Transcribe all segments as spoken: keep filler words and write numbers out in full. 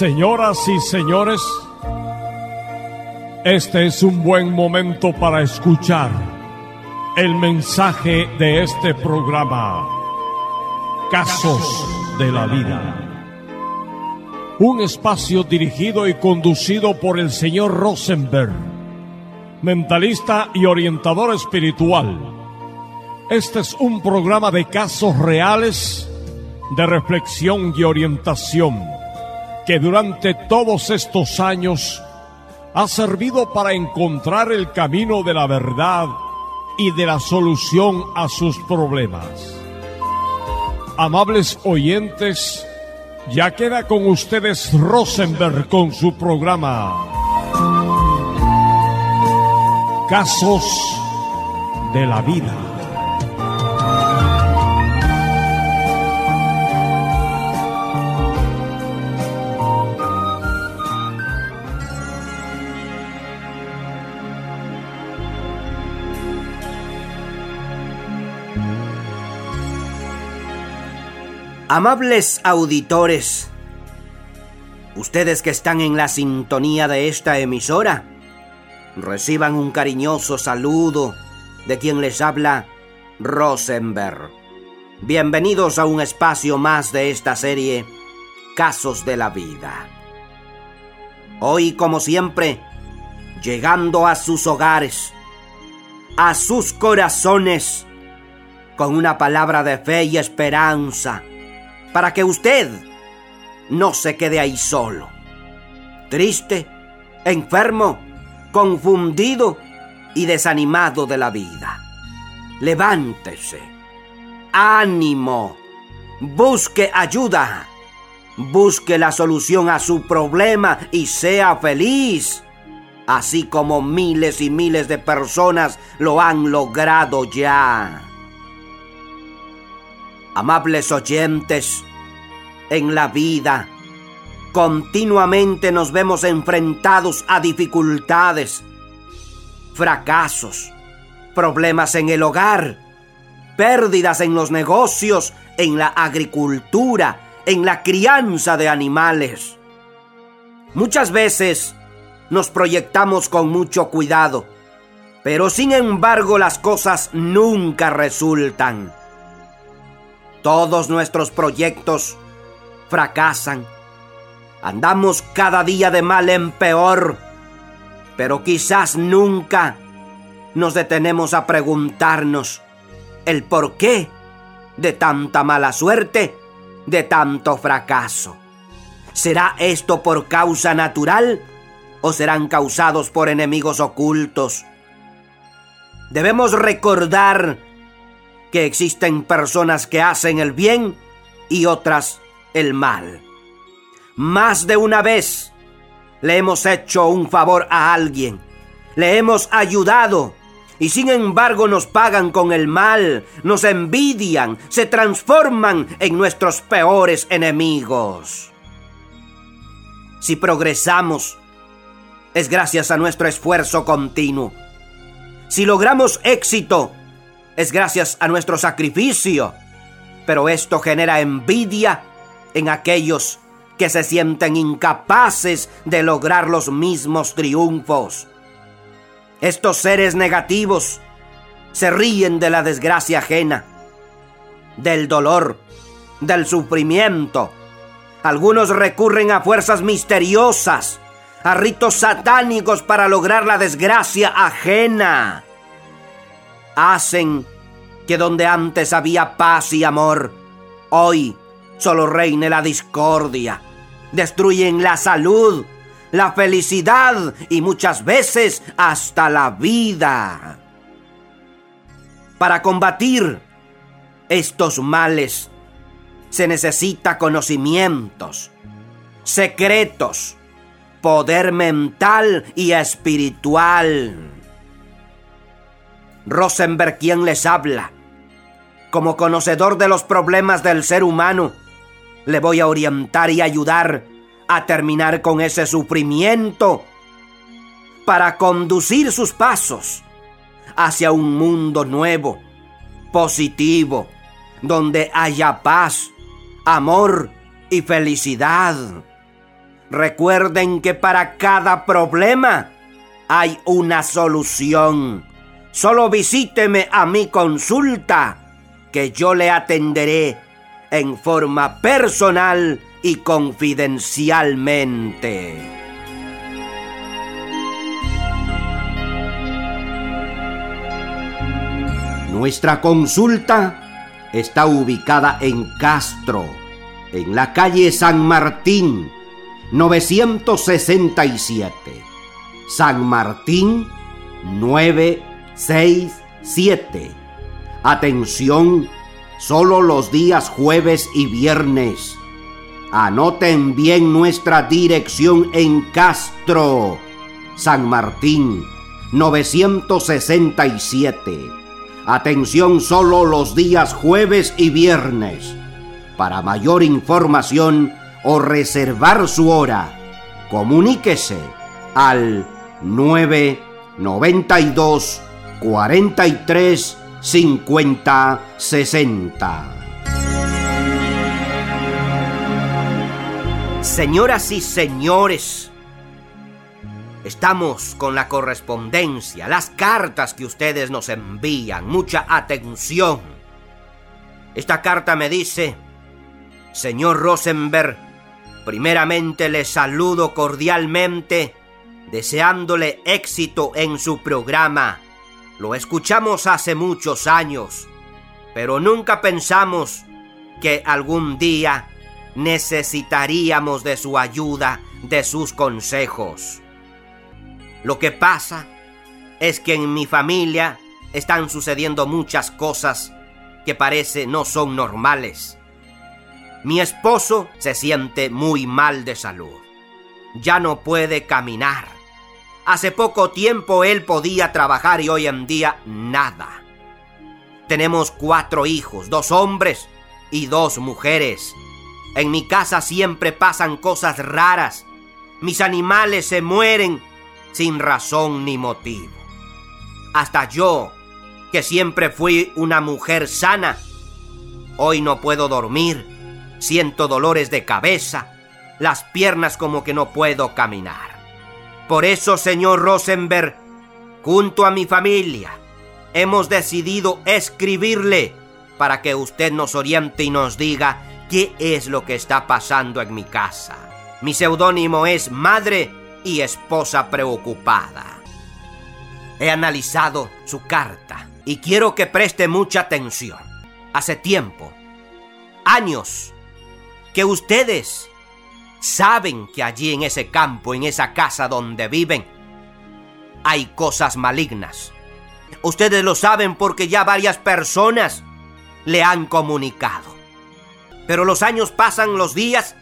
Señoras y señores, este es un buen momento para escuchar el mensaje de este programa, Casos de la Vida. Un espacio dirigido y conducido por el señor Rosenberg, mentalista y orientador espiritual. Este es un programa de casos reales, de reflexión y orientación, que durante todos estos años ha servido para encontrar el camino de la verdad y de la solución a sus problemas. Amables oyentes, ya queda con ustedes Rosenberg con su programa Casos de la Vida. Amables auditores, ustedes que están en la sintonía de esta emisora, reciban un cariñoso saludo de quien les habla, Rosenberg. Bienvenidos a un espacio más de esta serie, Casos de la Vida. Hoy, como siempre, llegando a sus hogares, a sus corazones, con una palabra de fe y esperanza, para que usted no se quede ahí solo, triste, enfermo, confundido y desanimado de la vida. Levántese, ánimo, busque ayuda, busque la solución a su problema y sea feliz, así como miles y miles de personas lo han logrado ya. Amables oyentes, en la vida continuamente nos vemos enfrentados a dificultades, fracasos, problemas en el hogar, pérdidas en los negocios, en la agricultura, en la crianza de animales. Muchas veces nos proyectamos con mucho cuidado, pero sin embargo las cosas nunca resultan. Todos nuestros proyectos fracasan. Andamos cada día de mal en peor, pero quizás nunca nos detenemos a preguntarnos el porqué de tanta mala suerte, de tanto fracaso. ¿Será esto por causa natural o serán causados por enemigos ocultos? Debemos recordar que existen personas que hacen el bien y otras el mal. Más de una vez le hemos hecho un favor a alguien, le hemos ayudado y sin embargo nos pagan con el mal, nos envidian, se transforman en nuestros peores enemigos. Si progresamos, es gracias a nuestro esfuerzo continuo. Si logramos éxito, es gracias a nuestro sacrificio, pero esto genera envidia en aquellos que se sienten incapaces de lograr los mismos triunfos. Estos seres negativos se ríen de la desgracia ajena, del dolor, del sufrimiento. Algunos recurren a fuerzas misteriosas, a ritos satánicos para lograr la desgracia ajena. Hacen que donde antes había paz y amor, hoy solo reine la discordia. Destruyen la salud, la felicidad y muchas veces hasta la vida. Para combatir estos males se necesita conocimientos, secretos, poder mental y espiritual. Rosenberg, quien les habla, como conocedor de los problemas del ser humano, le voy a orientar y ayudar a terminar con ese sufrimiento para conducir sus pasos hacia un mundo nuevo, positivo, donde haya paz, amor y felicidad. Recuerden que para cada problema hay una solución. Solo visíteme a mi consulta, que yo le atenderé en forma personal y confidencialmente. Nuestra consulta está ubicada en Castro, en la calle San Martín, novecientos sesenta y siete. San Martín, novecientos sesenta y siete. Atención, solo los días jueves y viernes. Anoten bien nuestra dirección en Castro, San Martín, novecientos sesenta y siete. Atención, solo los días jueves y viernes. Para mayor información o reservar su hora, comuníquese al nueve noventa y dos cuarenta y tres cincuenta sesenta. Señoras y señores, estamos con la correspondencia, las cartas que ustedes nos envían. Mucha atención. Esta carta me dice: señor Rosenberg, primeramente le saludo cordialmente, deseándole éxito en su programa. Lo escuchamos hace muchos años, pero nunca pensamos que algún día necesitaríamos de su ayuda, de sus consejos. Lo que pasa es que en mi familia están sucediendo muchas cosas que parece no son normales. Mi esposo se siente muy mal de salud. Ya no puede caminar. Hace poco tiempo él podía trabajar y hoy en día nada. Tenemos cuatro hijos, dos hombres y dos mujeres. En mi casa siempre pasan cosas raras. Mis animales se mueren sin razón ni motivo. Hasta yo, que siempre fui una mujer sana, hoy no puedo dormir, siento dolores de cabeza, las piernas como que no puedo caminar. Por eso, señor Rosenberg, junto a mi familia, hemos decidido escribirle para que usted nos oriente y nos diga qué es lo que está pasando en mi casa. Mi seudónimo es Madre y Esposa Preocupada. He analizado su carta y quiero que preste mucha atención. Hace tiempo, años, que ustedes saben que allí en ese campo, en esa casa donde viven, hay cosas malignas. Ustedes lo saben porque ya varias personas le han comunicado. Pero los años pasan, los días,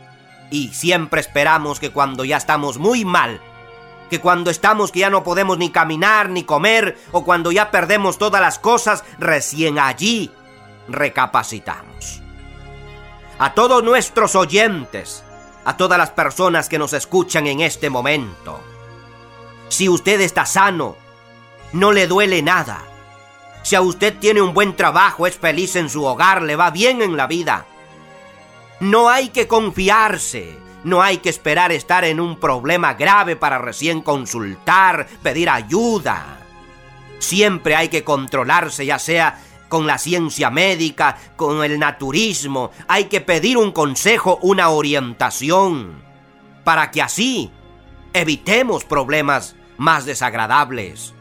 y siempre esperamos que cuando ya estamos muy mal, que cuando estamos que ya no podemos ni caminar ni comer, o cuando ya perdemos todas las cosas, recién allí recapacitamos. A todos nuestros oyentes, a todas las personas que nos escuchan en este momento, si usted está sano, no le duele nada, si a usted tiene un buen trabajo, es feliz en su hogar, le va bien en la vida, no hay que confiarse, no hay que esperar estar en un problema grave para recién consultar, pedir ayuda. Siempre hay que controlarse, ya sea con la ciencia médica, con el naturismo. Hay que pedir un consejo, una orientación, para que así evitemos problemas más desagradables.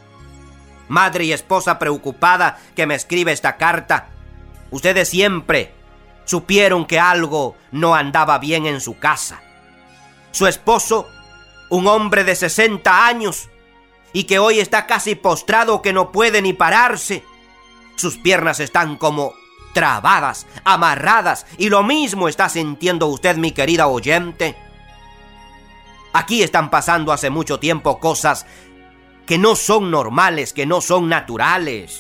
Madre y esposa preocupada que me escribe esta carta, ustedes siempre supieron que algo no andaba bien en su casa. Su esposo, un hombre de sesenta años, y que hoy está casi postrado, que no puede ni pararse. Sus piernas están como trabadas, amarradas, y lo mismo está sintiendo usted, mi querida oyente. Aquí están pasando hace mucho tiempo cosas que no son normales, que no son naturales.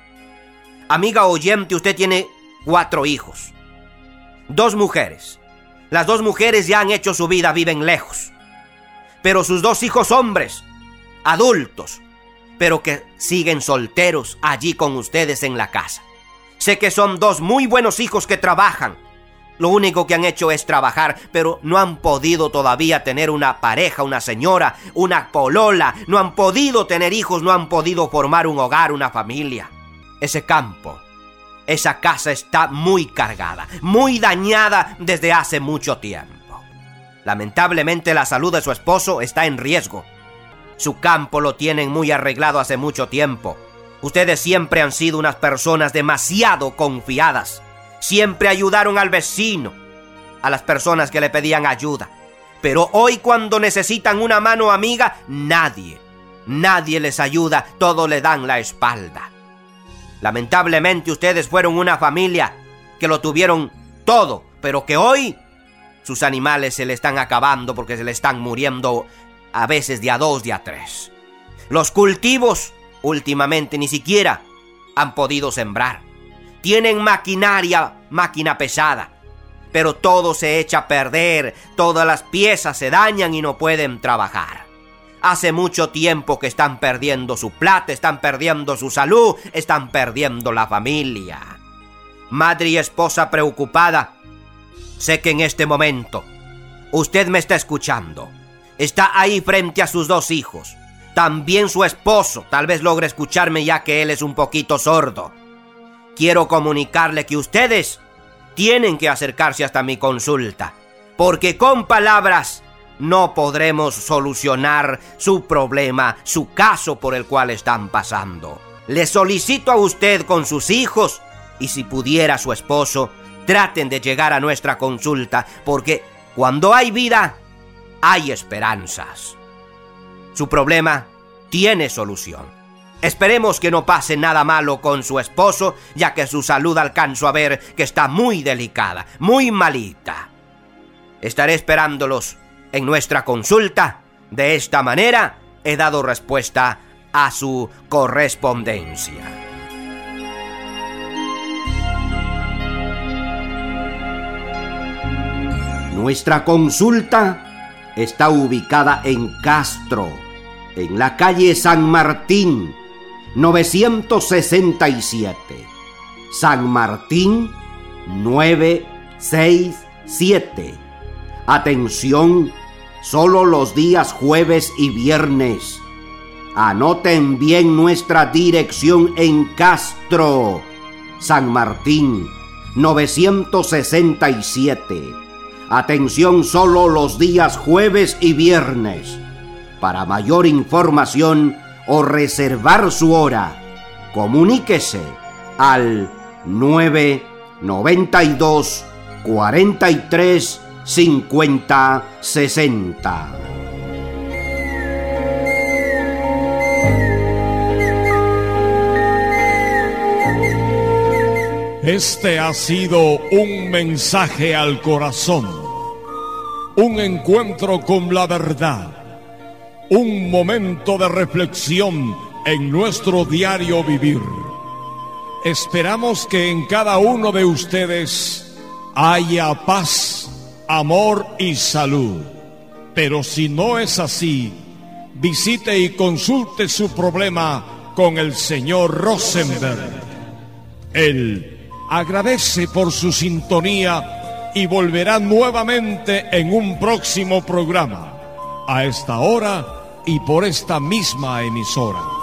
Amiga oyente, usted tiene cuatro hijos, dos mujeres. Las dos mujeres ya han hecho su vida, viven lejos. Pero sus dos hijos hombres, adultos, pero que siguen solteros allí con ustedes en la casa. Sé que son dos muy buenos hijos que trabajan, Lo único que han hecho es trabajar, pero no han podido todavía tener una pareja, una señora, una polola. No han podido tener hijos, no han podido formar un hogar, una familia. Ese campo, esa casa está muy cargada, muy dañada desde hace mucho tiempo. Lamentablemente la salud de su esposo está en riesgo. Su campo lo tienen muy arreglado hace mucho tiempo. Ustedes siempre han sido unas personas demasiado confiadas. Siempre ayudaron al vecino, a las personas que le pedían ayuda. Pero hoy, cuando necesitan una mano amiga, nadie, nadie les ayuda, todos le dan la espalda. Lamentablemente ustedes fueron una familia que lo tuvieron todo, pero que hoy sus animales se le están acabando porque se le están muriendo a veces de a dos, de a tres. Los cultivos últimamente ni siquiera han podido sembrar. Tienen maquinaria, máquina pesada, pero todo se echa a perder, todas las piezas se dañan y no pueden trabajar. Hace mucho tiempo que están perdiendo su plata, están perdiendo su salud, están perdiendo la familia. Madre y esposa preocupada, sé que en este momento usted me está escuchando. Está ahí frente a sus dos hijos. También su esposo tal vez logre escucharme, ya que él es un poquito sordo. Quiero comunicarle que ustedes tienen que acercarse hasta mi consulta, porque con palabras no podremos solucionar su problema, su caso por el cual están pasando. Le solicito a usted con sus hijos, y si pudiera su esposo, traten de llegar a nuestra consulta, porque cuando hay vida, hay esperanzas. Su problema tiene solución. Esperemos que no pase nada malo con su esposo, ya que su salud alcanzo a ver que está muy delicada, muy malita. Estaré esperándolos en nuestra consulta. De esta manera he dado respuesta a su correspondencia. Nuestra consulta está ubicada en Castro, en la calle San Martín, novecientos sesenta y siete. San Martín nueve seis siete. Atención, solo los días jueves y viernes. Anoten bien nuestra dirección en Castro, San Martín novecientos sesenta y siete. Atención, solo los días jueves y viernes. Para mayor información o reservar su hora, comuníquese al nueve noventa y dos cuarenta y tres cincuenta sesenta. Este ha sido un mensaje al corazón, un encuentro con la verdad, un momento de reflexión en nuestro diario vivir. Esperamos que en cada uno de ustedes haya paz, amor y salud. Pero si no es así, visite y consulte su problema con el señor Rosenberg. Él agradece por su sintonía y volverá nuevamente en un próximo programa, a esta hora y por esta misma emisora.